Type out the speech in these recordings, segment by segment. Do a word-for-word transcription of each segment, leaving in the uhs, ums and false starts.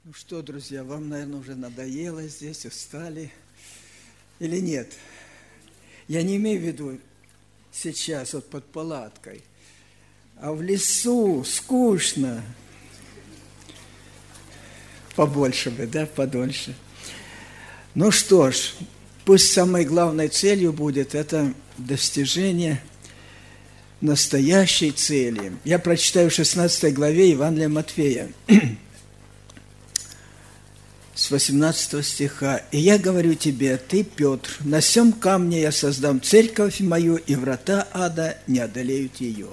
Ну что, друзья, вам, наверное, уже надоело здесь, устали или нет? Я не имею в виду сейчас вот под палаткой, а в лесу скучно. Побольше бы, да, подольше. Ну что ж, пусть самой главной целью будет это достижение настоящей цели. Я прочитаю в шестнадцатой главе Евангелия Матфея, с восемнадцатого стиха. «И я говорю тебе, ты, Петр, на сем камне я создам церковь мою, и врата ада не одолеют ее».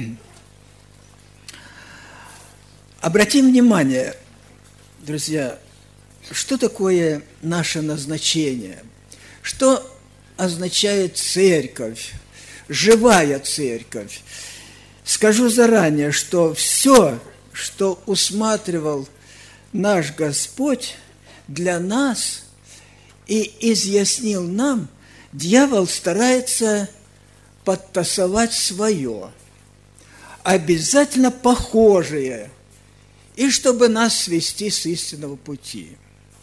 Обратим внимание, друзья, что такое наше назначение? Что означает церковь, живая церковь? Скажу заранее, что все, что усматривал наш Господь для нас и изъяснил нам, дьявол старается подтасовать свое, обязательно похожее, и чтобы нас свести с истинного пути.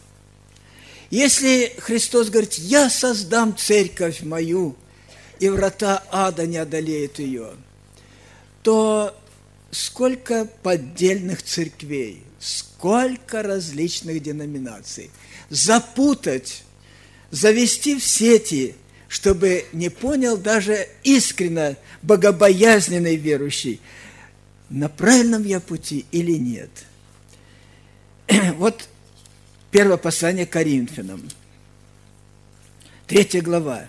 Если Христос говорит: «Я создам церковь мою, и врата ада не одолеют ее», то сколько поддельных церквей, сколько различных деноминаций. Запутать, завести в сети, чтобы не понял даже искренне богобоязненный верующий, на правильном я пути или нет. Вот первое послание к Коринфянам, третья глава.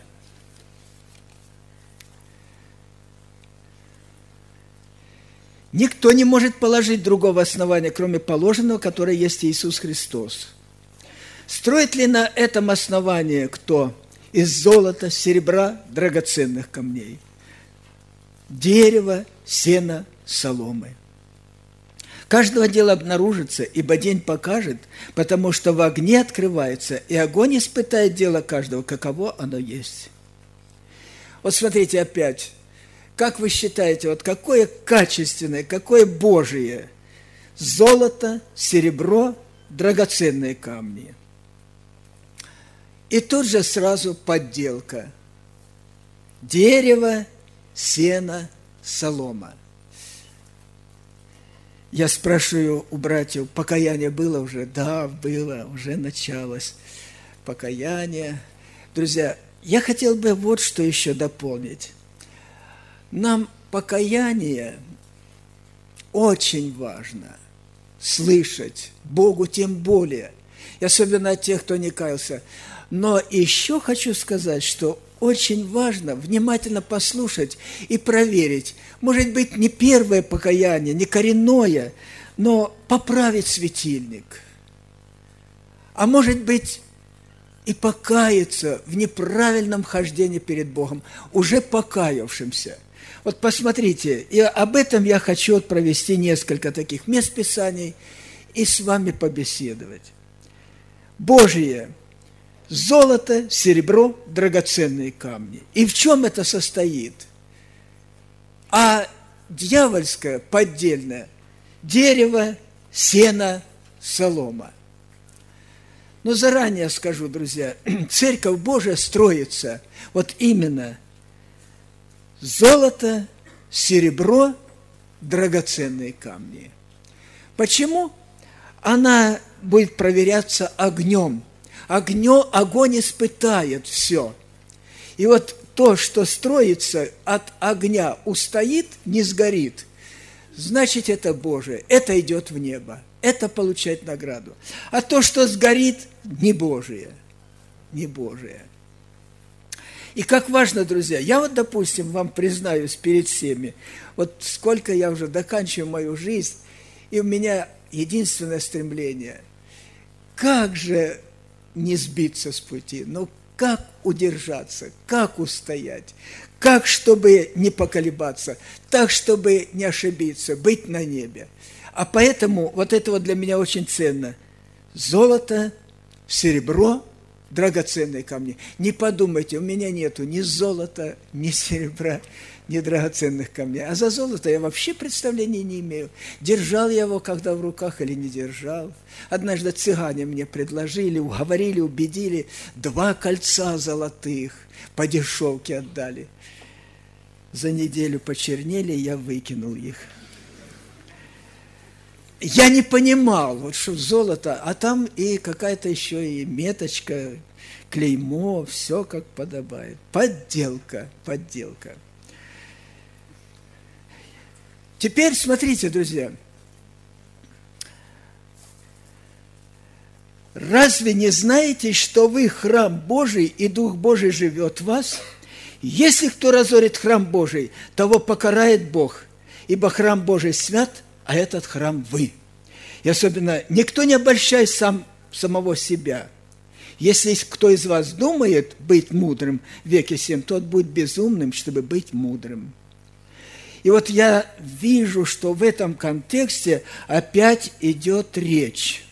Никто не может положить другого основания, кроме положенного, которое есть Иисус Христос. Строит ли на этом основании кто? Из золота, серебра, драгоценных камней, дерева, сена, соломы. Каждого дела обнаружится, ибо день покажет, потому что в огне открывается, и огонь испытает дело каждого, каково оно есть. Вот смотрите опять. Как вы считаете, вот какое качественное, какое Божие? Золото, серебро, драгоценные камни. И тут же сразу подделка. Дерево, сено, солома. Я спрашиваю у братьев, покаяние было уже? Да, было, уже началось покаяние. Друзья, я хотел бы вот что еще дополнить. Нам покаяние очень важно слышать, Богу тем более, и особенно от тех, кто не каялся. Но еще хочу сказать, что очень важно внимательно послушать и проверить. Может быть, не первое покаяние, не коренное, но поправить светильник. А может быть, и покаяться в неправильном хождении перед Богом, уже покаявшимся. Вот посмотрите, и об этом я хочу провести несколько таких мест Писаний и с вами побеседовать. Божие, золото, серебро, драгоценные камни. И в чем это состоит? А дьявольское, поддельное, дерево, сено, солома. Но заранее скажу, друзья, Церковь Божия строится вот именно золото, серебро, драгоценные камни. Почему? Она будет проверяться огнем. Огнё, огонь испытает все. И вот то, что строится от огня, устоит, не сгорит, значит, это Божие, это идет в небо, это получает награду. А то, что сгорит, не Божие, не Божие. И как важно, друзья, я вот, допустим, вам признаюсь перед всеми, вот сколько я уже доканчиваю мою жизнь, и у меня единственное стремление, как же не сбиться с пути, но как удержаться, как устоять, как, чтобы не поколебаться, так, чтобы не ошибиться, быть на небе. А поэтому вот это вот для меня очень ценно. Золото, серебро, драгоценные камни. Не подумайте, у меня нету ни золота, ни серебра, ни драгоценных камней. А за золото я вообще представления не имею. Держал я его когда в руках или не держал. Однажды цыгане мне предложили, уговорили, убедили. Два кольца золотых по дешевке отдали. За неделю почернели, я выкинул их. Я не понимал, вот что золото, а там и какая-то еще и меточка, клеймо, все как подобает. Подделка, подделка. Теперь смотрите, друзья. Разве не знаете, что вы храм Божий, и Дух Божий живет в вас? Если кто разорит храм Божий, того покарает Бог, ибо храм Божий свят, а этот храм вы. И особенно, никто не обольщай сам самого себя. Если кто из вас думает быть мудрым в веке сем, тот будет безумным, чтобы быть мудрым. И вот я вижу, что в этом контексте опять идет речь.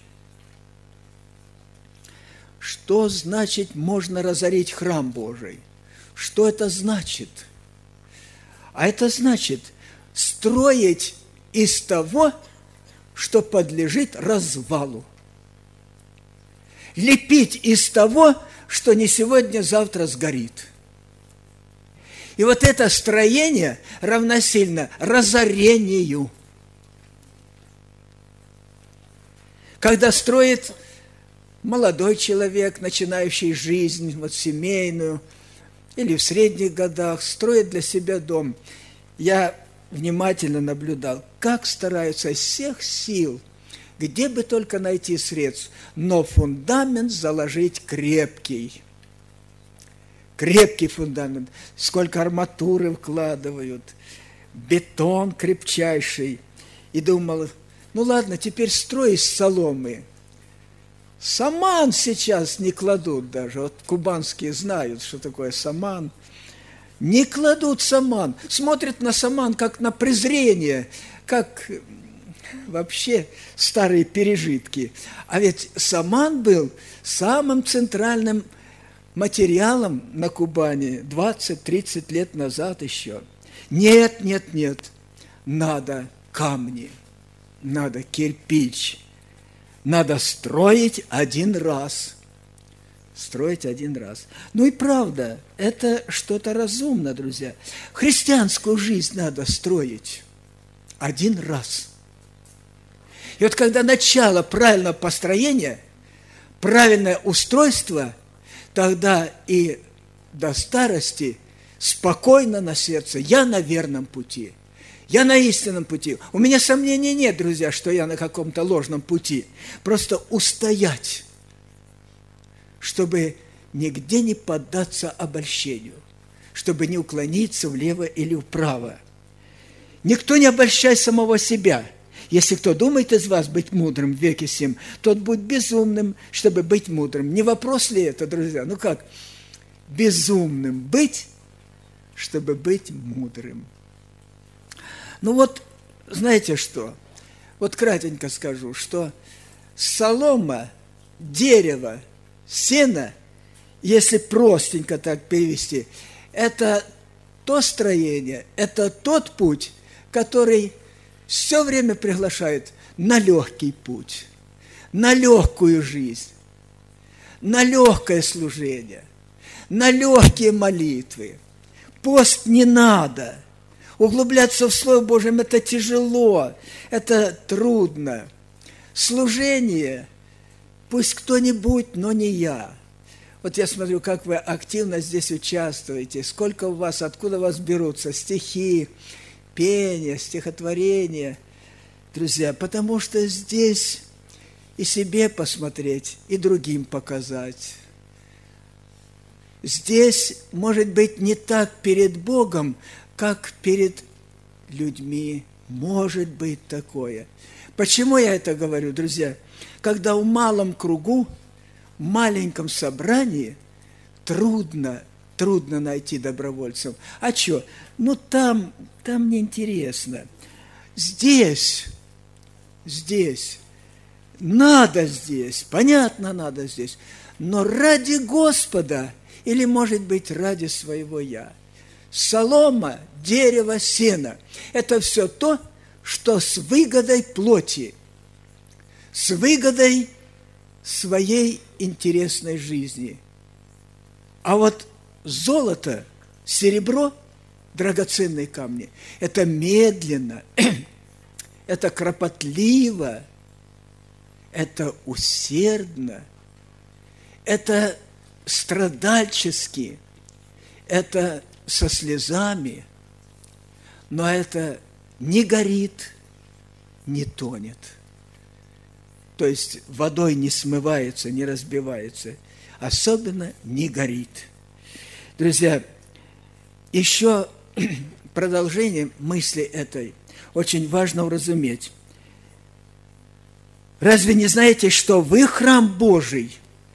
Что значит можно разорить храм Божий? Что это значит? А это значит строить из того, что подлежит развалу. Лепить из того, что не сегодня, завтра сгорит. И вот это строение равносильно разорению. Когда строит молодой человек, начинающий жизнь, вот семейную, или в средних годах, строит для себя дом. Я внимательно наблюдал, как стараются из всех сил, где бы только найти средств, но фундамент заложить крепкий. Крепкий фундамент. Сколько арматуры вкладывают, бетон крепчайший. И думал, ну ладно, теперь строй из соломы. Саман сейчас не кладут даже. Вот кубанские знают, что такое саман. Не кладут саман. Смотрят на саман, как на презрение, как вообще старые пережитки. А ведь саман был самым центральным материалом на Кубани двадцать-тридцать лет назад еще. Нет, нет, нет. Надо камни, надо кирпич. Надо строить один раз. Строить один раз. Ну и правда, это что-то разумно, друзья. Христианскую жизнь надо строить один раз. И вот когда начало правильного построения, правильное устройство, тогда и до старости спокойно на сердце. Я на верном пути. Я на истинном пути. У меня сомнений нет, друзья, что я на каком-то ложном пути. Просто устоять, чтобы нигде не поддаться обольщению, чтобы не уклониться влево или вправо. Никто не обольщай самого себя. Если кто думает из вас быть мудрым в веке сем, тот будет безумным, чтобы быть мудрым. Не вопрос ли это, друзья? Ну как? Безумным быть, чтобы быть мудрым. Ну вот, знаете что? Вот кратенько скажу, что солома, дерево, сено, если простенько так перевести, это то строение, это тот путь, который все время приглашает на легкий путь, на легкую жизнь, на легкое служение, на легкие молитвы. Пост не надо. Углубляться в Слово Божие – это тяжело, это трудно. Служение – пусть кто-нибудь, но не я. Вот я смотрю, как вы активно здесь участвуете, сколько у вас, откуда у вас берутся стихи, пение, стихотворение. Друзья, потому что здесь и себе посмотреть, и другим показать. Здесь, может быть, не так перед Богом, как перед людьми. Может быть такое. Почему я это говорю, друзья? Когда в малом кругу, в маленьком собрании трудно, трудно найти добровольцев. А что? Ну, там, там неинтересно. Здесь, здесь, надо здесь, понятно, надо здесь. но ради Господа или, может быть, ради своего «я». Солома, дерево, сено – это все то, что с выгодой плоти, с выгодой своей интересной жизни. А вот золото, серебро, драгоценные камни – это медленно, это кропотливо, это усердно, это страдальчески, это со слезами, но это не горит, не тонет. То есть водой не смывается, не разбивается, особенно не горит. Друзья, еще продолжение мысли этой очень важно уразуметь. Разве не знаете, что вы храм Божий,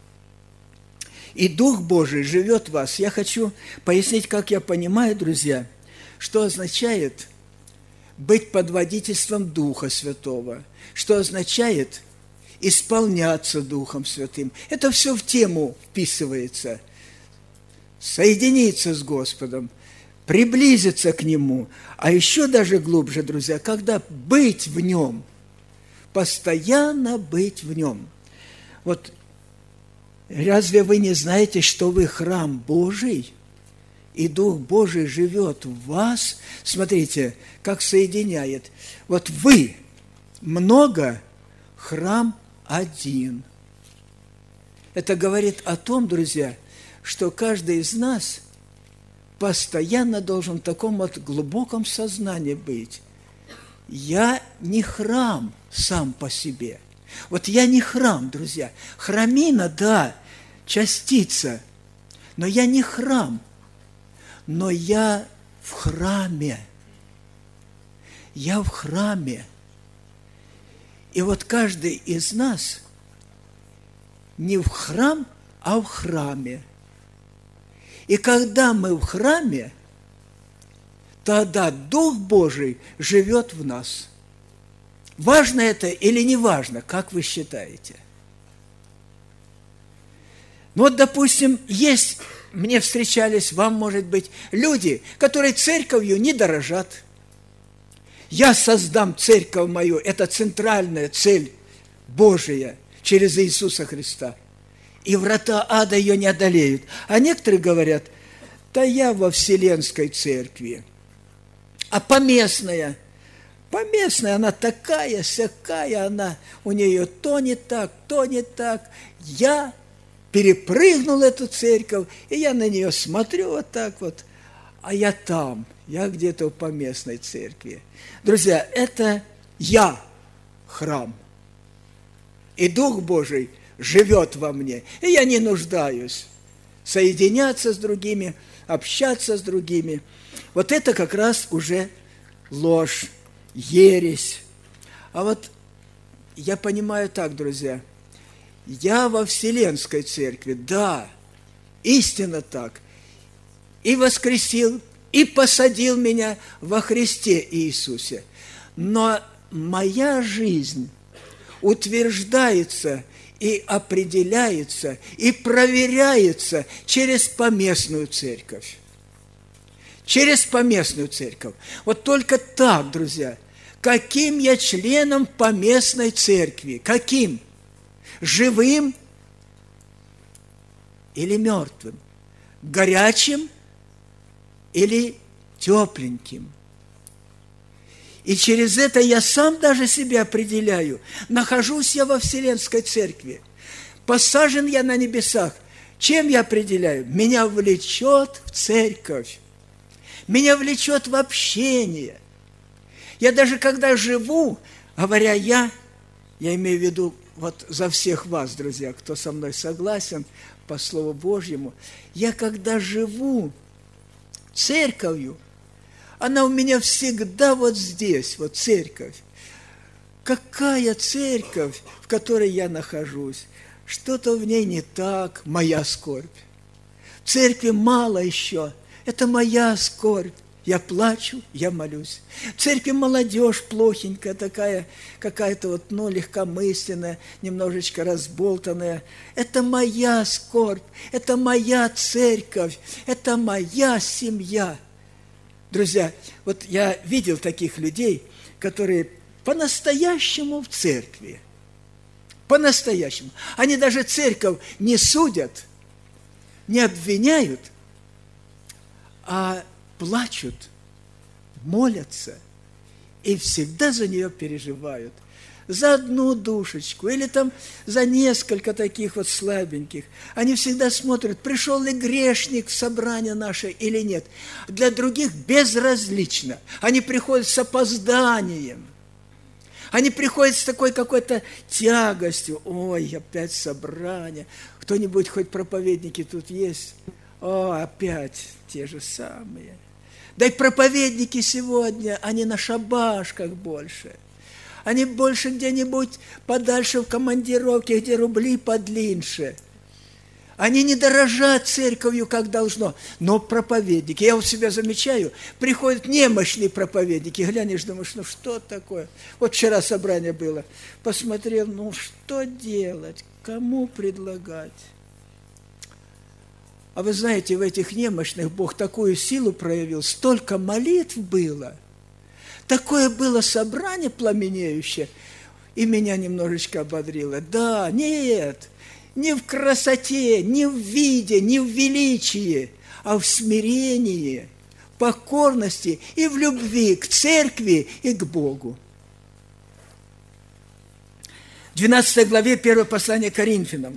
и Дух Божий живет в вас? Я хочу пояснить, как я понимаю, друзья, что означает быть под водительством Духа Святого, что означает исполняться Духом Святым. Это все в тему вписывается. Соединиться с Господом, приблизиться к Нему, а еще даже глубже, друзья, когда быть в Нем, постоянно быть в Нем. Вот разве вы не знаете, что вы храм Божий, и Дух Божий живет в вас? Смотрите, как соединяет. Вот вы много, храм один. Это говорит о том, друзья, что каждый из нас постоянно должен в таком вот глубоком сознании быть. Я не храм сам по себе. Вот я не храм, друзья. Храмина, да, частица, но я не храм. Но я в храме. Я в храме. И вот каждый из нас не в храм, а в храме. И когда мы в храме, тогда Дух Божий живет в нас. Важно это или не важно, как вы считаете? Ну вот, допустим, есть, мне встречались, вам, может быть, люди, которые церковью не дорожат. Я создам церковь мою, это центральная цель Божия через Иисуса Христа. И врата ада ее не одолеют. А некоторые говорят, да я во Вселенской церкви. А поместная, поместная, она такая, сякая, она, у нее то не так, то не так. Я перепрыгнул эту церковь, и я на нее смотрю вот так вот, а я там, я где-то в поместной церкви. Друзья, это я храм, и Дух Божий живет во мне, и я не нуждаюсь соединяться с другими, общаться с другими. Вот это как раз уже ложь, ересь. А вот я понимаю так, друзья, я во Вселенской церкви, да, истинно так, и воскресил, и посадил меня во Христе Иисусе. Но моя жизнь утверждается и определяется, и проверяется через поместную церковь. Через поместную церковь. Вот только так, друзья, каким я членом поместной церкви? Каким? Живым или мертвым? Горячим или тепленьким? И через это я сам даже себя определяю. Нахожусь я во Вселенской церкви. Посажен я на небесах. Чем я определяю? Меня влечет в церковь. Меня влечет в общение. Я даже когда живу, говоря я, я имею в виду вот за всех вас, друзья, кто со мной согласен по Слову Божьему, я когда живу церковью, она у меня всегда вот здесь, вот церковь. Какая церковь, в которой я нахожусь? Что-то в ней не так, моя скорбь. В церкви мало еще, это моя скорбь. Я плачу, я молюсь. В церкви молодежь плохенькая такая, какая-то вот, ну, легкомысленная, немножечко разболтанная. Это моя скорбь, это моя церковь, это моя семья. Друзья, вот я видел таких людей, которые по-настоящему в церкви, по-настоящему. Они даже церковь не судят, не обвиняют, а плачут, молятся и всегда за нее переживают. За одну душечку или там за несколько таких вот слабеньких. Они всегда смотрят, пришел ли грешник в собрание наше или нет. Для других безразлично. Они приходят с опозданием. Они приходят с такой какой-то тягостью. Ой, опять собрание. Кто-нибудь, хоть проповедники тут есть? О, опять те же самые. Да и проповедники сегодня, они на шабашках больше. Они больше где-нибудь подальше в командировке, где рубли подлиннее. Они не дорожат церковью, как должно. Но проповедники, я у себя замечаю, приходят немощные проповедники. Глянешь, думаешь, ну что такое? Вот вчера собрание было. Посмотрел, ну что делать? Кому предлагать? А вы знаете, в этих немощных Бог такую силу проявил, столько молитв было, такое было собрание пламенеющее, и меня немножечко ободрило. Да, нет, не в красоте, не в виде, не в величии, а в смирении, покорности и в любви к церкви и к Богу. В двенадцатой главе первого послания Коринфянам.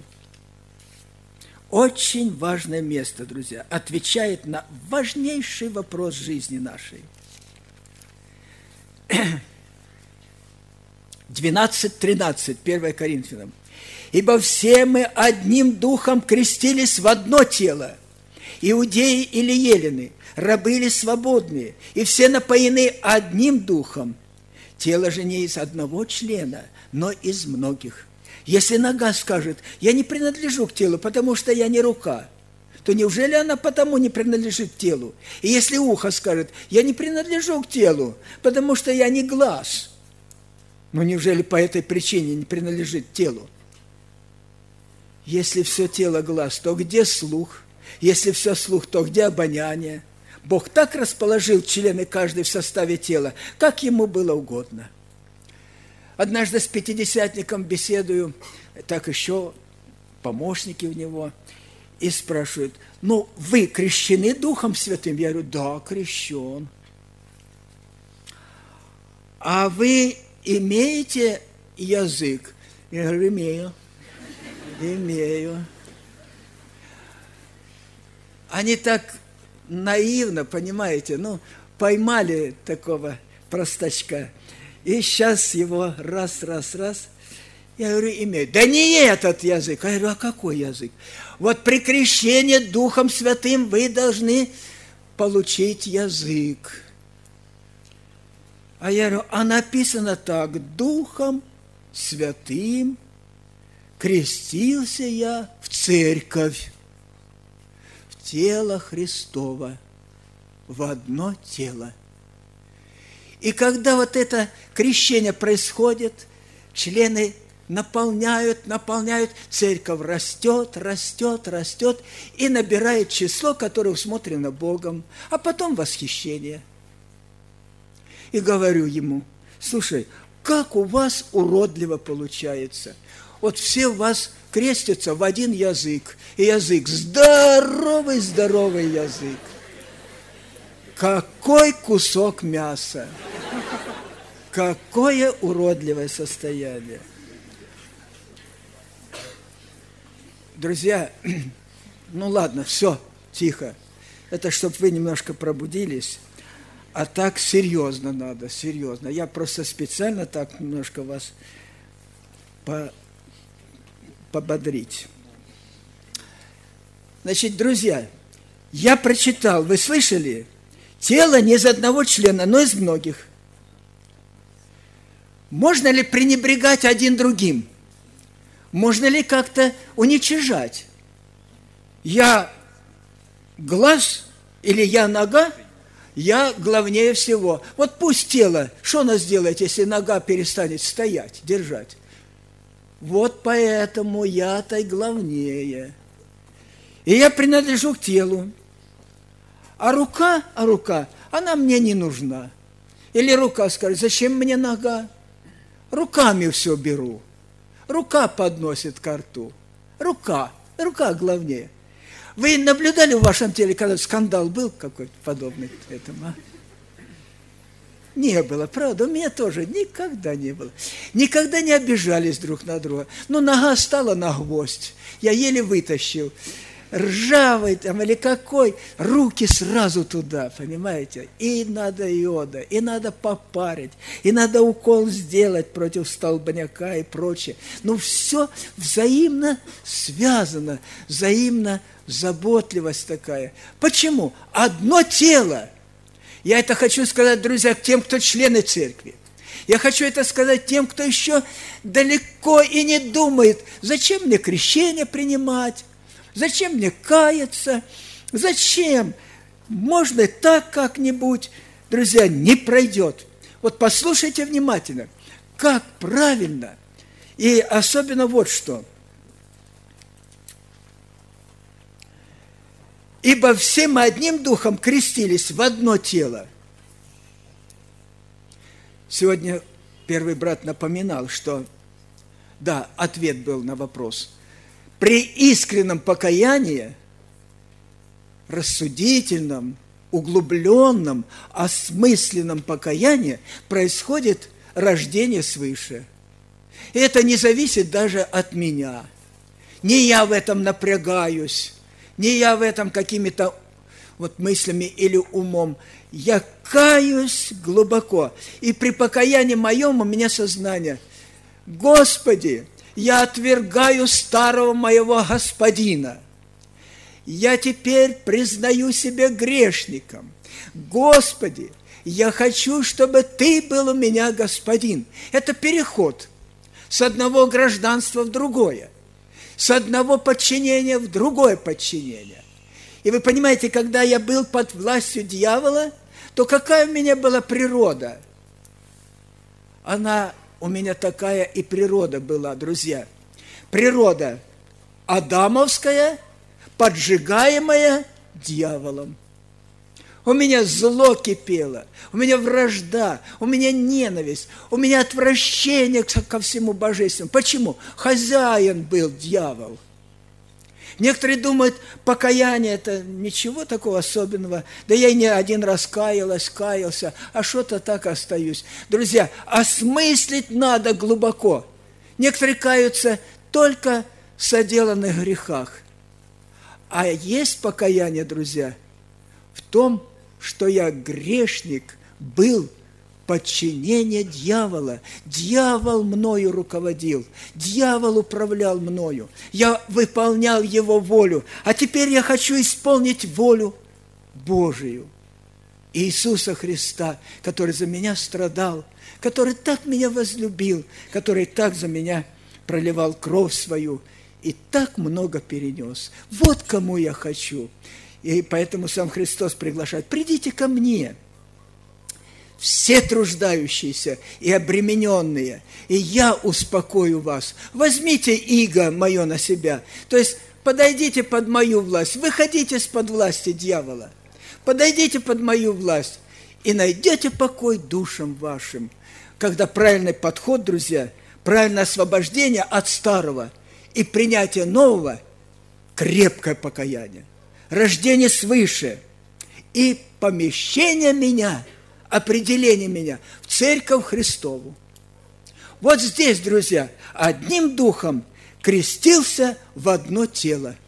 Очень важное место, друзья, отвечает на важнейший вопрос жизни нашей. двенадцать тринадцать, первое Коринфянам. «Ибо все мы одним духом крестились в одно тело, иудеи или елены, рабы или свободные, и все напоены одним духом. Тело же не из одного члена, но из многих. Если нога скажет, я не принадлежу к телу, потому что я не рука, то неужели она потому не принадлежит телу? И если ухо скажет, я не принадлежу к телу, потому что я не глаз, ну неужели по этой причине не принадлежит телу? Если все тело глаз, то где слух? Если все слух, то где обоняние? Бог так расположил члены каждой в составе тела, как ему было угодно. Однажды с пятидесятником беседую, так еще помощники у него, и спрашивают, ну, вы крещены Духом Святым? Я говорю, да, крещен. А вы имеете язык? Я говорю, имею. Имею. Они так наивно, понимаете, ну, поймали такого простачка, и сейчас его раз, раз, раз. Я говорю, имею. Да не этот язык. Я говорю, а какой язык? Вот при крещении Духом Святым вы должны получить язык. А я говорю, а написано так, Духом Святым крестился я в церковь, в тело Христово, в одно тело. И когда вот это крещение происходит, члены наполняют, наполняют, церковь растет, растет, растет и набирает число, которое усмотрено Богом, а потом восхищение. И говорю ему, слушай, как у вас уродливо получается. Вот все у вас крестятся в один язык, и язык здоровый, здоровый язык. Какой кусок мяса! Какое уродливое состояние! Друзья, ну ладно, все, тихо. Это чтобы вы немножко пробудились. А так серьезно надо, серьезно. Я просто специально так немножко вас по, пободрить. Значит, друзья, я прочитал, вы слышали? Тело не из одного члена, но из многих. Можно ли пренебрегать один другим? Можно ли как-то уничижать? Я глаз или я нога? Я главнее всего. Вот пусть тело, что оно сделает, если нога перестанет стоять, держать? Вот поэтому я-то и главнее. И я принадлежу к телу. А рука, а рука, она мне не нужна. Или рука скажет, зачем мне нога? Руками все беру. Рука подносит ко рту. Рука, рука главнее. Вы наблюдали в вашем теле, когда скандал был какой-то подобный этому? А? Не было, правда, у меня тоже никогда не было. Никогда не обижались друг на друга. Ну, нога стала на гвоздь, я еле вытащил. Ржавый там или какой, руки сразу туда, понимаете? И надо йода, и надо попарить, и надо укол сделать против столбняка и прочее. Ну, все взаимно связано, взаимно заботливость такая. Почему? Одно тело. Я это хочу сказать, друзья, тем, кто члены церкви. Я хочу это сказать тем, кто еще далеко и не думает, зачем мне крещение принимать, зачем мне каяться, зачем? Можно и так как-нибудь. Друзья, не пройдет. Вот послушайте внимательно, как правильно, и особенно вот что. Ибо все мы одним духом крестились в одно тело. Сегодня первый брат напоминал, что, да, ответ был на вопрос. При искреннем покаянии, рассудительном, углубленном, осмысленном покаянии происходит рождение свыше. И это не зависит даже от меня. Не я в этом напрягаюсь, не я в этом какими-то вот мыслями или умом. Я каюсь глубоко. И при покаянии моем у меня сознание. Господи, я отвергаю старого моего господина. Я теперь признаю себя грешником. Господи, я хочу, чтобы Ты был у меня господин. Это переход с одного гражданства в другое, с одного подчинения в другое подчинение. И вы понимаете, когда я был под властью дьявола, то какая у меня была природа? Она у меня такая и природа была, друзья. Природа адамовская, поджигаемая дьяволом. У меня зло кипело, у меня вражда, у меня ненависть, у меня отвращение ко всему божественному. Почему? Хозяин был дьявол. Некоторые думают, покаяние – это ничего такого особенного. Да я и не один раз каялась, каялся, а что-то так остаюсь. Друзья, осмыслить надо глубоко. Некоторые каются только в соделанных грехах. А есть покаяние, друзья, в том, что я грешник, был подчинение дьявола. Дьявол мною руководил, дьявол управлял мною. Я выполнял его волю, а теперь я хочу исполнить волю Божию. Иисуса Христа, который за меня страдал, который так меня возлюбил, который так за меня проливал кровь свою и так много перенес. Вот кому я хочу. И поэтому сам Христос приглашает: придите ко мне, все труждающиеся и обремененные, и я успокою вас. Возьмите иго мое на себя. То есть подойдите под мою власть, выходите из-под власти дьявола, подойдите под мою власть и найдете покой душам вашим. Когда правильный подход, друзья, правильное освобождение от старого и принятие нового, крепкое покаяние, рождение свыше и помещение меня, определение меня в Церковь Христову. Вот здесь, друзья, одним духом крестился в одно тело.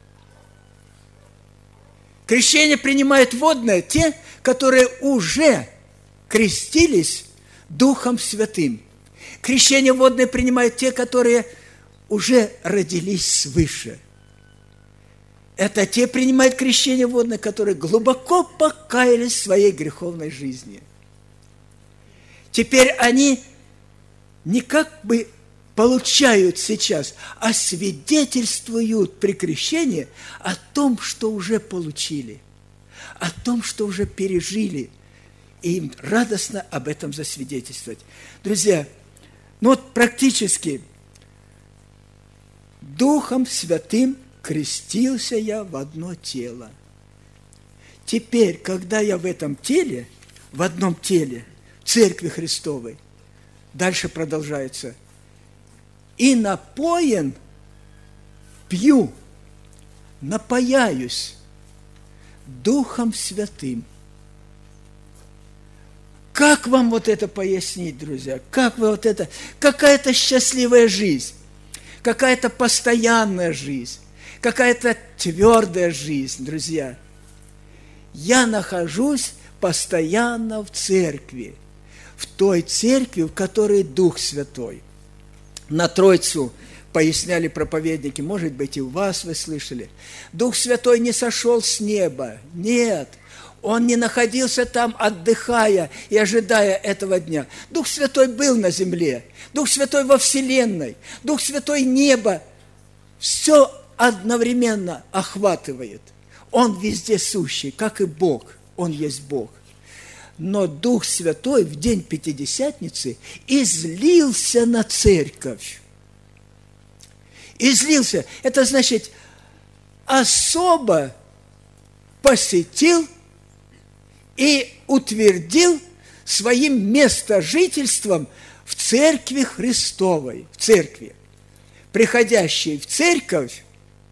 Крещение принимают водное те, которые уже крестились Духом Святым. Крещение водное принимают те, которые уже родились свыше. Это те принимают крещение водное, которые глубоко покаялись в своей греховной жизни. Теперь они не как бы получают сейчас, а свидетельствуют при крещении о том, что уже получили. о том, что уже пережили, и им радостно об этом засвидетельствовать. Друзья, ну вот практически Духом Святым крестился я в одно тело. Теперь, когда я в этом теле, в одном теле, Церкви Христовой, дальше продолжается, и напоен, пью, напояюсь Духом Святым. Как вам вот это пояснить, друзья? Как вы вот это? Какая-то счастливая жизнь, какая-то постоянная жизнь, какая-то твердая жизнь, друзья. Я нахожусь постоянно в церкви, в той церкви, в которой Дух Святой. На Троицу поясняли проповедники, может быть, и у вас вы слышали. Дух Святой не сошел с неба, нет. Он не находился там, отдыхая и ожидая этого дня. Дух Святой был на земле, Дух Святой во вселенной, Дух Святой небо. Все одновременно охватывает. Он везде сущий, как и Бог. Он есть Бог. Но Дух Святой в день Пятидесятницы излился на церковь. Излился. Это значит, особо посетил и утвердил своим местожительством в Церкви Христовой, в церкви. Приходящий в церковь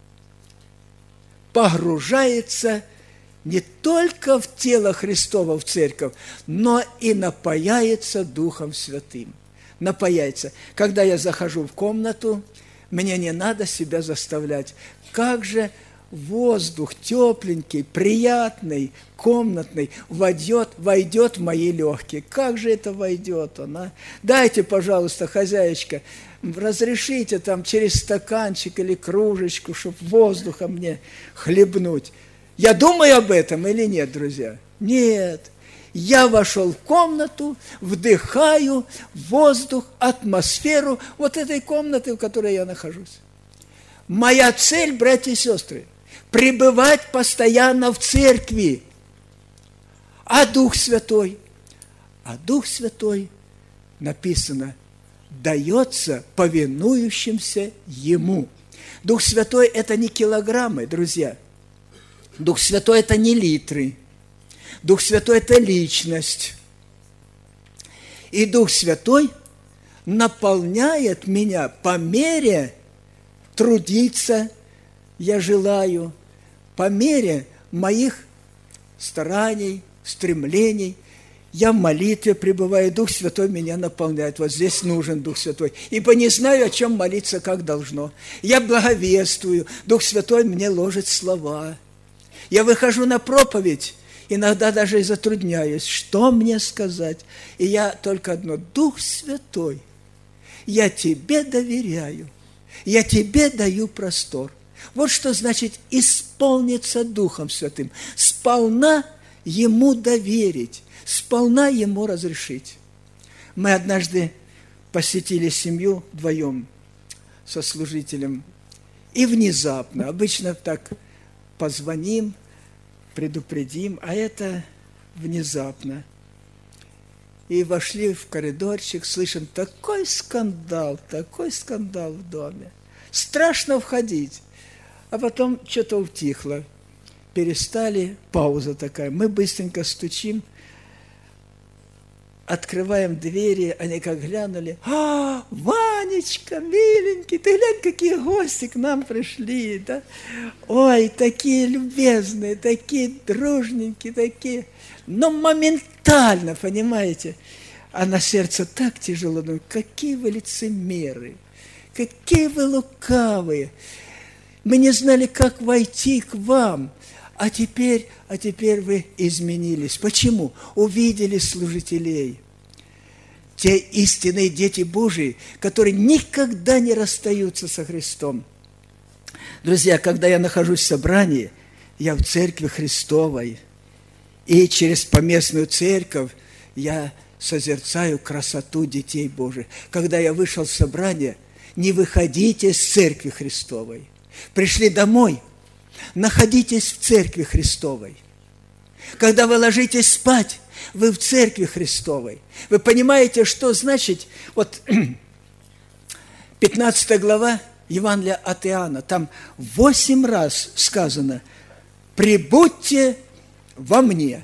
погружается не только в тело Христово, в церковь, но и напояется Духом Святым. Напояется. Когда я захожу в комнату, мне не надо себя заставлять. Как же воздух тепленький, приятный, комнатный войдет, войдет в мои легкие. Как же это войдет он, а? Дайте, пожалуйста, хозяечка, разрешите там через стаканчик или кружечку, чтобы воздуха мне хлебнуть. Я думаю об этом или нет, друзья? Нет. Я вошел в комнату, вдыхаю воздух, атмосферу вот этой комнаты, в которой я нахожусь. Моя цель, братья и сестры, пребывать постоянно в церкви. А Дух Святой? А Дух Святой, написано, дается повинующимся Ему. Дух Святой – это не килограммы, друзья. Дух Святой – это не литры. Дух Святой – это личность. И Дух Святой наполняет меня по мере трудиться, я желаю, по мере моих стараний, стремлений. Я в молитве пребываю, Дух Святой меня наполняет. Вот здесь нужен Дух Святой. Ибо не знаю, о чем молиться, как должно. Я благовествую, Дух Святой мне ложит слова. Я выхожу на проповедь, иногда даже и затрудняюсь, что мне сказать. И я только одно: Дух Святой, я Тебе доверяю, я Тебе даю простор. Вот что значит исполниться Духом Святым. Сполна Ему доверить, сполна Ему разрешить. Мы однажды посетили семью вдвоем со служителем, и внезапно, обычно так позвоним, предупредим, а это внезапно. И вошли в коридорчик, слышим, такой скандал, такой скандал в доме. Страшно входить. А потом что-то утихло. Перестали, пауза такая. Мы быстренько стучим, открываем двери, они как глянули. А, Ванечка, миленький, ты глянь, какие гости к нам пришли, да? Ой, такие любезные, такие дружненькие, такие. Но моментально, понимаете, а на сердце так тяжело. Ну, какие вы лицемеры, какие вы лукавые. Мы не знали, как войти к вам. А теперь, а теперь вы изменились. Почему? Увидели служителей. Те истинные дети Божии, которые никогда не расстаются со Христом. Друзья, когда я нахожусь в собрании, я в церкви Христовой. И через поместную церковь я созерцаю красоту детей Божьих. Когда я вышел в собрание, не выходите из церкви Христовой. Пришли домой, находитесь в церкви Христовой. Когда вы ложитесь спать, вы в Церкви Христовой. Вы понимаете, что значит, вот пятнадцатая глава Евангелия от Иоанна, там восемь раз сказано: «Прибудьте во мне».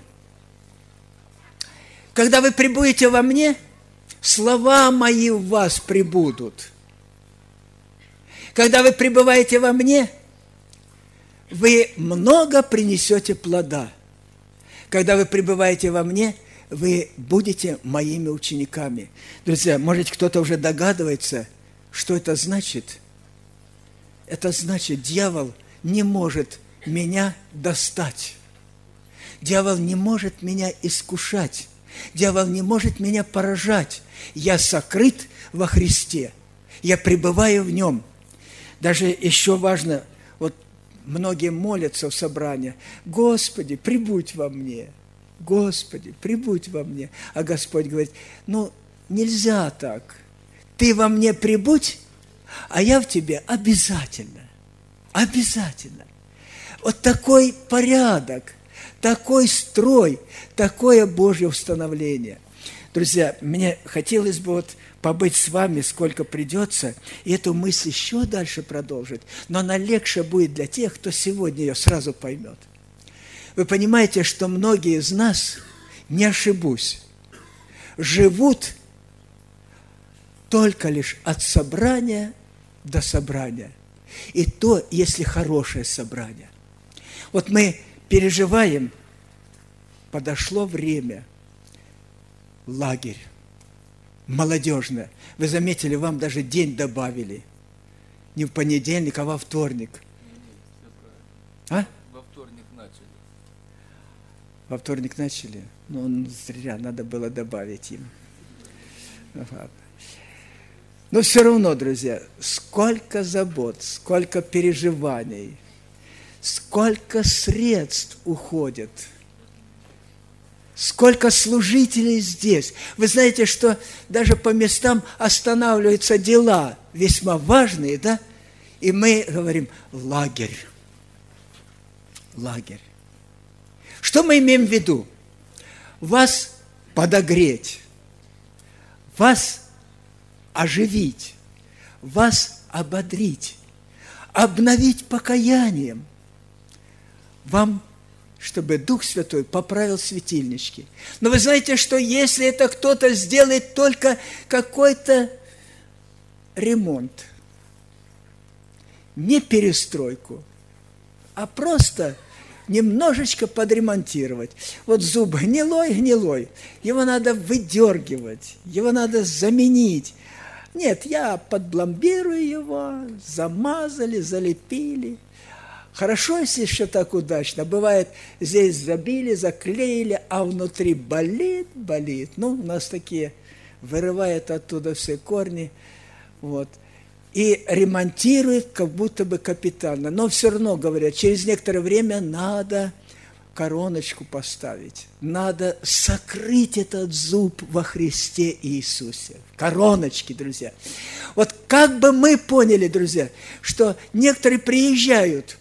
Когда вы прибудете во мне, слова мои в вас прибудут. Когда вы пребываете во мне, вы много принесете плода. Когда вы пребываете во мне, вы будете моими учениками. Друзья, может, кто-то уже догадывается, что это значит? Это значит, дьявол не может меня достать. Дьявол не может меня искушать. Дьявол не может меня поражать. Я сокрыт во Христе. Я пребываю в Нем. Даже еще важно, вот многие молятся в собрании: «Господи, прибудь во мне! Господи, прибудь во мне!» А Господь говорит: ну, нельзя так. Ты во мне прибудь, а я в тебе обязательно. Обязательно. Вот такой порядок, такой строй, такое Божье установление. Друзья, мне хотелось бы вот побыть с вами, сколько придется, и эту мысль еще дальше продолжить, но она легче будет для тех, кто сегодня ее сразу поймет. Вы понимаете, что многие из нас, не ошибусь, живут только лишь от собрания до собрания. И то, если хорошее собрание. Вот мы переживаем, подошло время, лагерь молодежное. Вы заметили, вам даже день добавили. Не в понедельник, а во вторник. А? Во вторник начали. Во вторник начали? Ну, зря, надо было добавить им. Но все равно, друзья, сколько забот, сколько переживаний, сколько средств уходит, сколько служителей здесь. Вы знаете, что даже по местам останавливаются дела весьма важные, да? И мы говорим: лагерь. Лагерь. Что мы имеем в виду? Вас подогреть, вас оживить, вас ободрить, обновить покаянием. Вам, чтобы Дух Святой поправил светильнички. Но вы знаете, что если это кто-то сделает только какой-то ремонт, не перестройку, а просто немножечко подремонтировать. Вот зуб гнилой, гнилой, его надо выдергивать, его надо заменить. Нет, я подбломбирую его, замазали, залепили. Хорошо, если еще так удачно. Бывает, здесь забили, заклеили, а внутри болит, болит. Ну, у нас такие, вырывает оттуда все корни. Вот. И ремонтирует как будто бы капитально. Но все равно, говорят, через некоторое время надо короночку поставить. Надо сокрыть этот зуб во Христе Иисусе. Короночки, друзья. Вот как бы мы поняли, друзья, что некоторые приезжают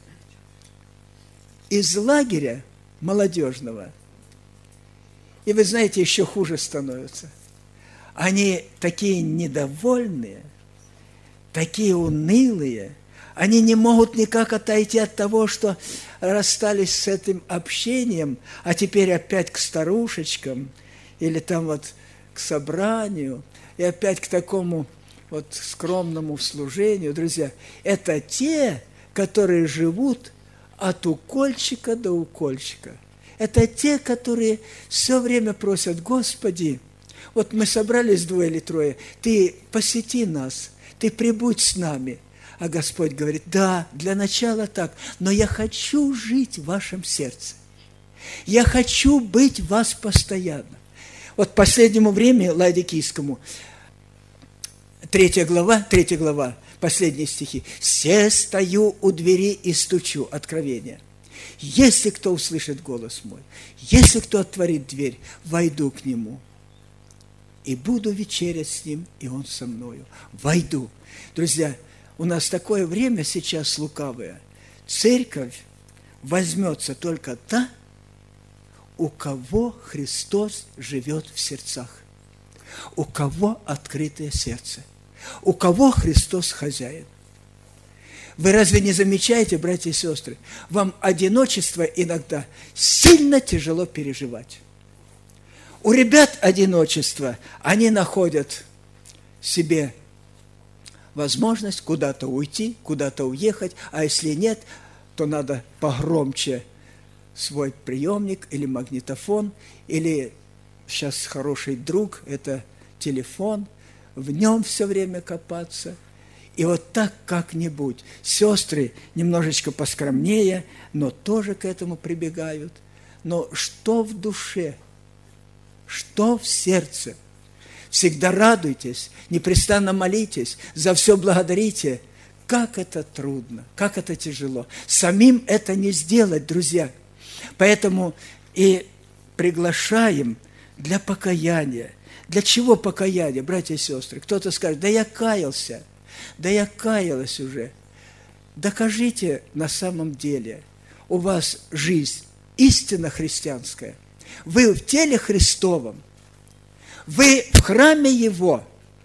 из лагеря молодежного, и вы знаете, еще хуже становятся. Они такие недовольные, такие унылые, они не могут никак отойти от того, что расстались с этим общением, а теперь опять к старушечкам, или там вот к собранию, и опять к такому вот скромному служению. Друзья, это те, которые живут от укольчика до укольчика. Это те, которые все время просят: Господи, вот мы собрались двое или трое, Ты посети нас, Ты прибудь с нами. А Господь говорит: да, для начала так, но я хочу жить в вашем сердце. Я хочу быть в вас постоянно. Вот последнему времени, Ладикийскому, третья глава, третья глава, последние стихи. «Се стою у двери и стучу». Откровение. «Если кто услышит голос мой, если кто отворит дверь, войду к нему, и буду вечерять с ним, и он со мною». Войду. Друзья, у нас такое время сейчас лукавое. Церковь возьмется только та, у кого Христос живет в сердцах, у кого открытое сердце, у кого Христос хозяин. Вы разве не замечаете, братья и сестры, вам одиночество иногда сильно тяжело переживать. У ребят одиночество, они находят себе возможность куда-то уйти, куда-то уехать, а если нет, то надо погромче свой приемник или магнитофон, или сейчас хороший друг – это телефон, в нем все время копаться. И вот так как-нибудь. Сестры немножечко поскромнее, но тоже к этому прибегают. Но что в душе? Что в сердце? Всегда радуйтесь, непрестанно молитесь, за все благодарите. Как это трудно, как это тяжело. Самим это не сделать, друзья. Поэтому и приглашаем для покаяния. Для чего покаяние, братья и сестры? Кто-то скажет, да я каялся. Да я каялась уже. Докажите на самом деле, у вас жизнь истинно христианская. Вы в теле Христовом, вы в храме Его,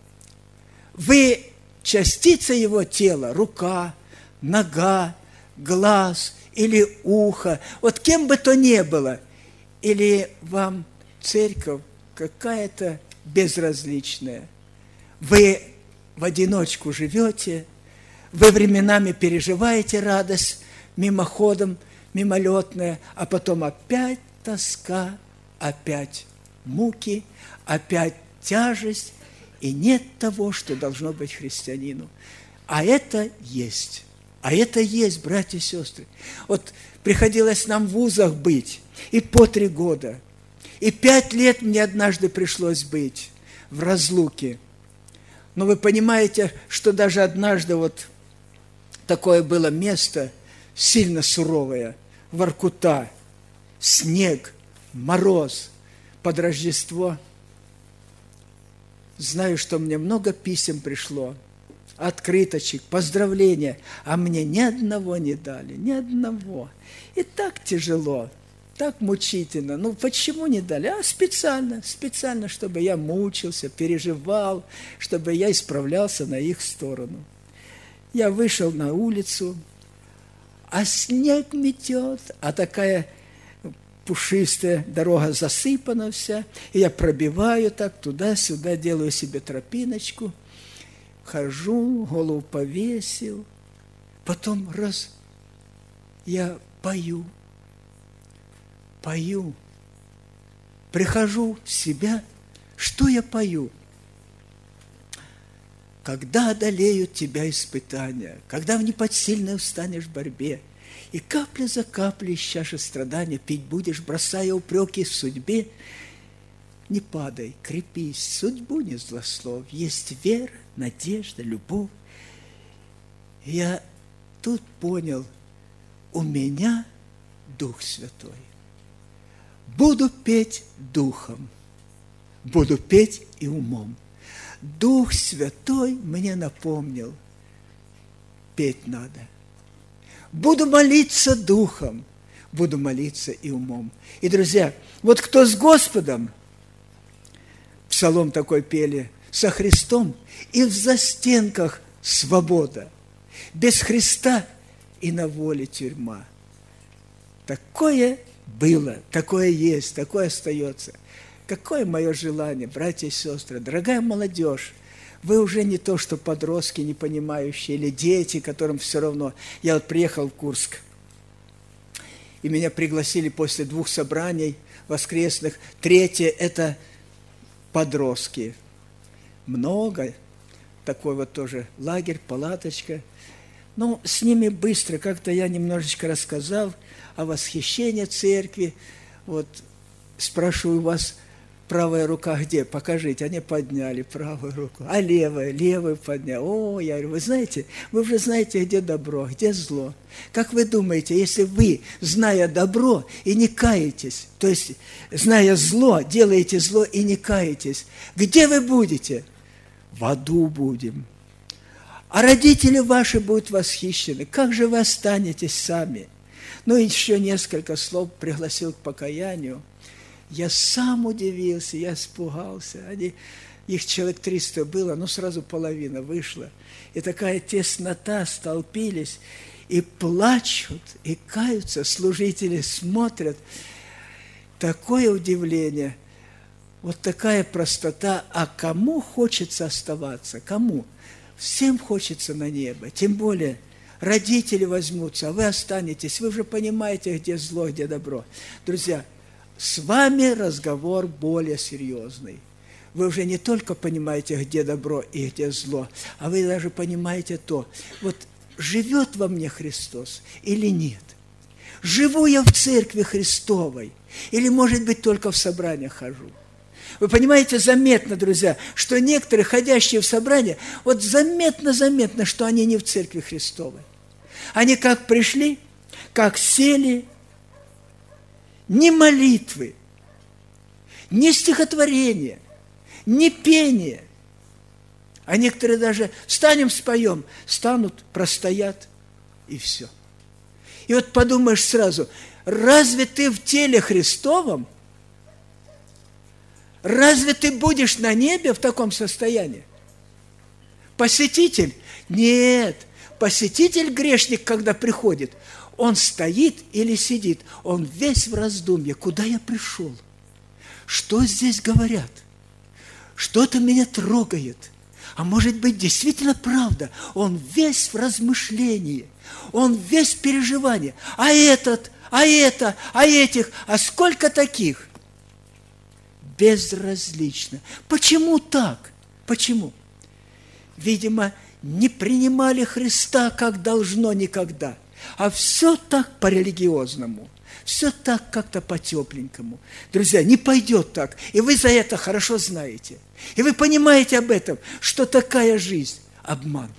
вы частица Его тела, рука, нога, глаз или ухо, вот кем бы то ни было, или вам церковь какая-то безразличная. Вы в одиночку живете, вы временами переживаете радость мимоходом, мимолетная, а потом опять тоска, опять муки, опять тяжесть, и нет того, что должно быть христианину. А это есть. А это есть, братья и сестры. Вот приходилось нам в вузах быть, и по три года, и пять лет мне однажды пришлось быть в разлуке. Но вы понимаете, что даже однажды вот такое было место, сильно суровое, Воркута, снег, мороз, под Рождество. Знаю, что мне много писем пришло, открыточек, поздравления, а мне ни одного не дали, ни одного. И так тяжело, так мучительно. Ну, почему не дали? А специально, специально, чтобы я мучился, переживал, чтобы я исправлялся на их сторону. Я вышел на улицу, а снег метет, а такая пушистая дорога засыпана вся, и я пробиваю так туда-сюда, делаю себе тропиночку, хожу, голову повесил, потом раз, я пою, пою, прихожу в себя, что я пою? Когда одолеют тебя испытания, когда в неподсильной устанешь в борьбе, и капля за каплей из чаши страдания пить будешь, бросая упреки в судьбе, не падай, крепись, судьбу не злословь, есть вера, надежда, любовь. Я тут понял, у меня Дух Святой. Буду петь духом, буду петь и умом. Дух Святой мне напомнил, петь надо. Буду молиться духом, буду молиться и умом. И, друзья, вот кто с Господом, псалом такой пели, со Христом, и в застенках свобода, без Христа и на воле тюрьма. Такое было, такое есть, такое остается. Какое мое желание, братья и сестры, дорогая молодежь, вы уже не то, что подростки, не понимающие, или дети, которым все равно. Я вот приехал в Курск, и меня пригласили после двух собраний воскресных. Третье – это подростки. Много, такой вот тоже лагерь, палаточка. Ну, с ними быстро, как-то я немножечко рассказал о восхищении церкви. Вот спрашиваю вас, правая рука где? Покажите. Они подняли правую руку. А левая? Левую подняли. О, я говорю, вы знаете, вы уже знаете, где добро, где зло. Как вы думаете, если вы, зная добро и не каетесь, то есть, зная зло, делаете зло и не каетесь, где вы будете? В аду будем. А родители ваши будут восхищены. Как же вы останетесь сами? Ну, и еще несколько слов пригласил к покаянию. Я сам удивился, я испугался. Они, их человек триста было, но сразу половина вышла. И такая теснота, столпились, и плачут, и каются, служители смотрят. Такое удивление, вот такая простота. А кому хочется оставаться? Кому? Всем хочется на небо, тем более родители возьмутся, а вы останетесь. Вы уже понимаете, где зло, где добро. Друзья, с вами разговор более серьезный. Вы уже не только понимаете, где добро и где зло, а вы даже понимаете то, вот живет во мне Христос или нет. Живу я в церкви Христовой или, может быть, только в собраниях хожу. Вы понимаете, заметно, друзья, что некоторые, ходящие в собрание, вот заметно-заметно, что они не в церкви Христовой. Они как пришли, как сели, ни молитвы, ни стихотворения, ни пения. А некоторые даже встанем, споем, станут, простоят, и все. И вот подумаешь сразу, разве ты в теле Христовом? Разве ты будешь на небе в таком состоянии? Посетитель? Нет. Посетитель, грешник, когда приходит, он стоит или сидит, он весь в раздумье. Куда я пришел? Что здесь говорят? Что-то меня трогает. А может быть, действительно правда. Он весь в размышлении. Он весь в переживании. А этот, а это, а этих, а сколько таких? Безразлично. Почему так? Почему? Видимо, не принимали Христа, как должно никогда, а все так по-религиозному, все так как-то по-тепленькому. Друзья, не пойдет так, и вы за это хорошо знаете. И вы понимаете об этом, что такая жизнь – обман.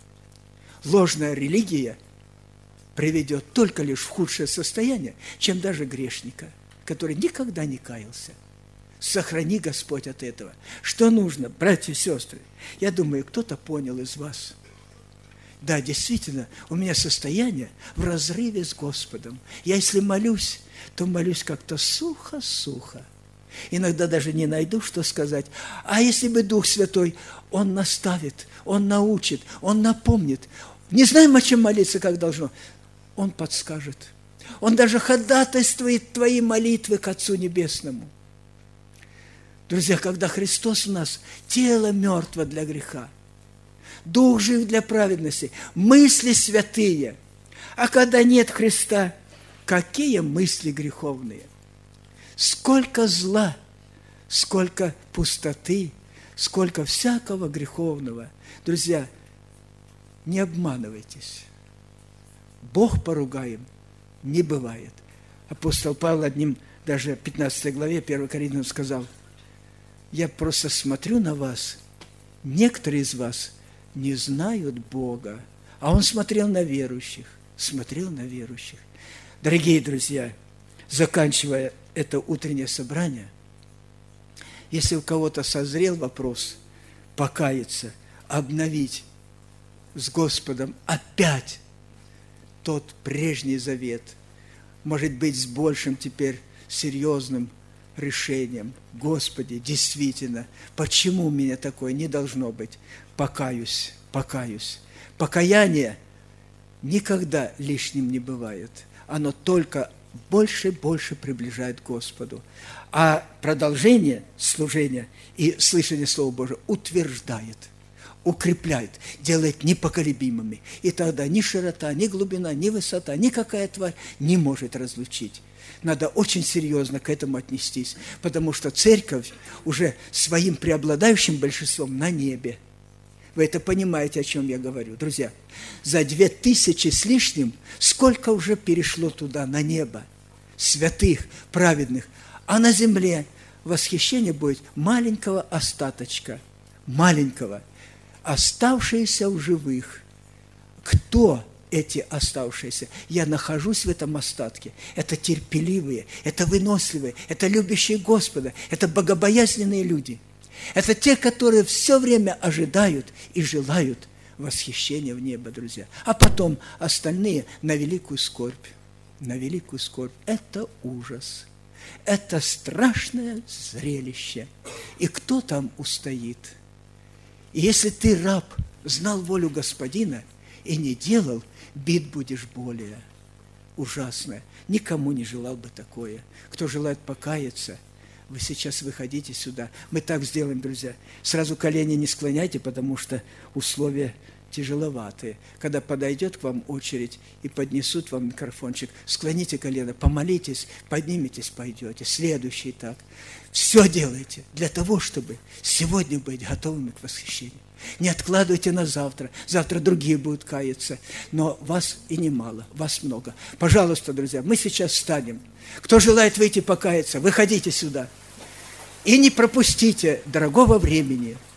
Ложная религия приведет только лишь в худшее состояние, чем даже грешника, который никогда не каялся. Сохрани, Господь, от этого. Что нужно, братья и сестры? Я думаю, кто-то понял из вас. Да, действительно, у меня состояние в разрыве с Господом. Я, если молюсь, то молюсь как-то сухо-сухо. Иногда даже не найду, что сказать. А если бы Дух Святой, Он наставит, Он научит, Он напомнит. Не знаем, о чем молиться, как должно. Он подскажет. Он даже ходатайствует твои молитвы к Отцу Небесному. Друзья, когда Христос в нас, тело мертво для греха, дух жив для праведности, мысли святые. А когда нет Христа, какие мысли греховные? Сколько зла, сколько пустоты, сколько всякого греховного. Друзья, не обманывайтесь. Бог поругаем не бывает. Апостол Павел одним, даже в пятнадцатой главе первого Коринфянам сказал: я просто смотрю на вас, некоторые из вас не знают Бога. А он смотрел на верующих, смотрел на верующих. Дорогие друзья, заканчивая это утреннее собрание, если у кого-то созрел вопрос покаяться, обновить с Господом опять тот прежний завет, может быть, с большим теперь серьезным решением. Господи, действительно, почему у меня такое не должно быть? Покаюсь, покаюсь. Покаяние никогда лишним не бывает. Оно только больше и больше приближает к Господу. А продолжение служения и слышание Слова Божьего утверждает, укрепляет, делает непоколебимыми. И тогда ни широта, ни глубина, ни высота, никакая тварь не может разлучить. Надо очень серьезно к этому отнестись, потому что церковь уже своим преобладающим большинством на небе. Вы это понимаете, о чем я говорю. Друзья, за две тысячи с лишним сколько уже перешло туда, на небо, святых, праведных, а на земле восхищение будет маленького остаточка, маленького, оставшиеся в живых. Кто эти оставшиеся? Я нахожусь в этом остатке. Это терпеливые, это выносливые, это любящие Господа, это богобоязненные люди. Это те, которые все время ожидают и желают восхищения в небо, друзья. А потом остальные на великую скорбь. На великую скорбь. Это ужас. Это страшное зрелище. И кто там устоит? И если ты, раб, знал волю Господина и не делал, бит будешь более. Ужасное. Никому не желал бы такое. Кто желает покаяться, вы сейчас выходите сюда. Мы так сделаем, друзья. Сразу колени не склоняйте, потому что условия тяжеловатые. Когда подойдет к вам очередь и поднесут вам микрофончик, склоните колено, помолитесь, подниметесь, пойдете. Следующий так. Все делайте для того, чтобы сегодня быть готовыми к восхищению. Не откладывайте на завтра. Завтра другие будут каяться. Но вас и немало, вас много. Пожалуйста, друзья, мы сейчас встанем. Кто желает выйти покаяться, выходите сюда. И не пропустите дорогого времени.